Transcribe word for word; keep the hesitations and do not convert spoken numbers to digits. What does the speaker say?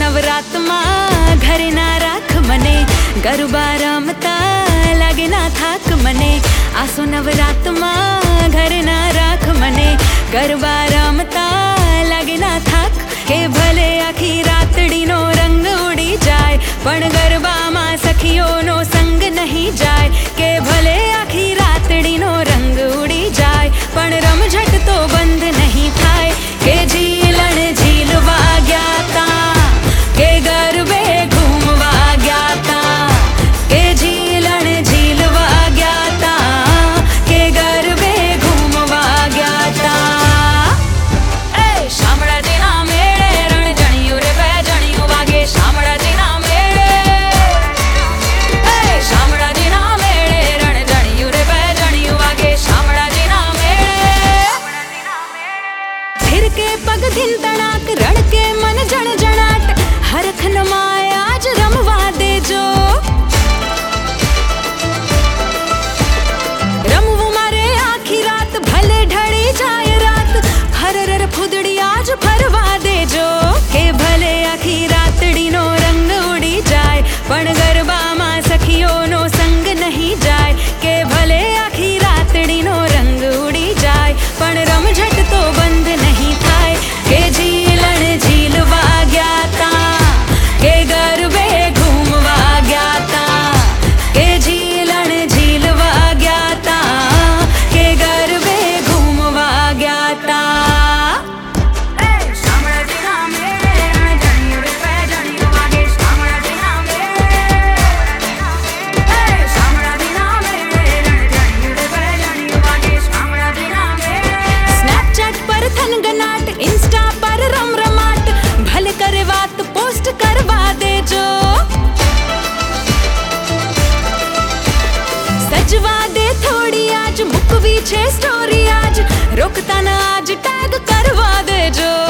नवरात मां घरे ना राख मने, गरबा रमता लागे ना थाक मने। आसो नवरात मां घरे ना राख मने, गरबा रमता लागे ना थाक। के भले आखी रातड़ी नो रंग उड़ी जाए, पण गरबा मां सखियो नो संग नहीं जाए। के भले आखी रातड़ी नो रंग उड़ी जाए, पण रमझट तो बंद नहीं थाय। के झीलण झीलवा ग्याता, के गरबे घूमवा ग्याता। के झीलण झीलवा ग्याता, के गरबे घूमवा ग्याता। ए शामळा जीना मेळे रण जणियो रे बे जणियो वागे, शामळा जीना मेळे। ए शामळा जीना मेळे रण जणियो रे बे जणियो वागे, शामळा जीना मेळे। फिर के पग दिन तणाक रण के मन जण जणाट, हरख नमाय आज रमवा देजो। रमवू मारे आखी रात भले ढड़ी जाए रात, हरर फुदड़ी आज फरवा देजो। के भले आखी रातड़ी नो रंग उड़ी जाए, पण गरबा मां सखियो नो संग नहीं जाए। के भले आखी रातड़ी नो रंग उड़ी जाए, पण रमझट तो बंद नहीं थाय। के झीलण झीलवा ग्याता, के गरबे घूमवा ग्याता। के झीलण झीलवा ग्याता, के गरबे घूमवा ग्याता। ए शामळा जीना मेळे रण जणियो रे बे जणियो वागे, शामळा जीना मेळे। ए शामळा जीना मेळे रण जणियो रे बे जणियो वागे, शामळा जीना मेळे। स्नैपचैट पर थनगनाट, इंस्टा पर रमरमाट, भले करे बात पोस्ट करवा देजो। सजवा दे थोड़ी आज मुकवी छे स्टोरी आज, रोकता ना आज टैग करवा देजो।